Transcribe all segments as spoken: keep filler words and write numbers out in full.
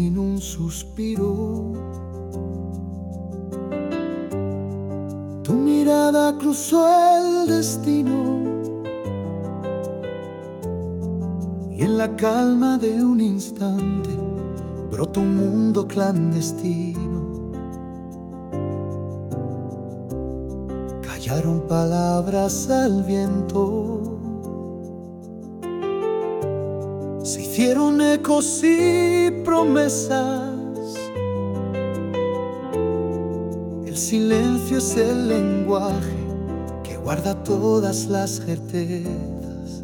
sin un suspiro. Tu mirada cruzó el destino y en la calma de un instante brotó un mundo clandestino. Callaron palabras al viento, se hicieron ecos y promesas. El silencio es el lenguaje que guarda todas las certezas.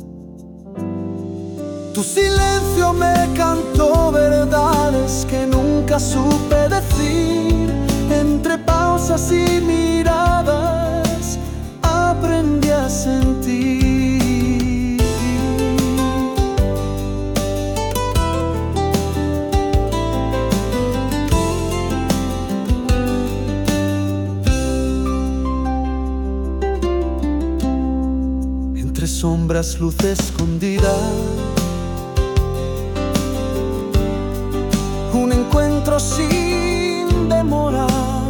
Tu silencio me cantó verdades que nunca supe decir. Entre pausas y miradas aprendí a sentir. Entre sombras, luz escondida, un encuentro sin demora.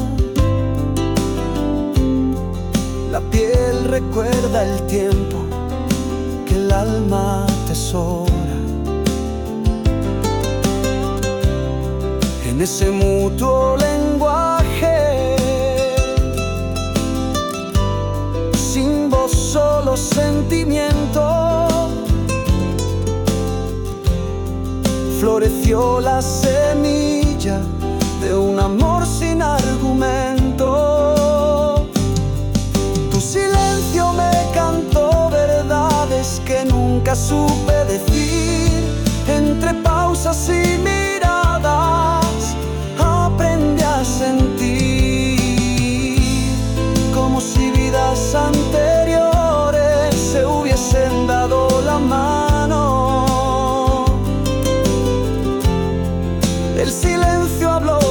La piel recuerda el tiempo que el alma atesora. En ese mutuo lenguaje, sin voz, solo sentimiento, floreció la semilla de un amor sin argumento. Tu silencio me cantó verdades que nunca supe decir. Entre pausas y miradas aprendí a sentir, como si vidas anteriores se hubiesen dado la mano. El silencio habló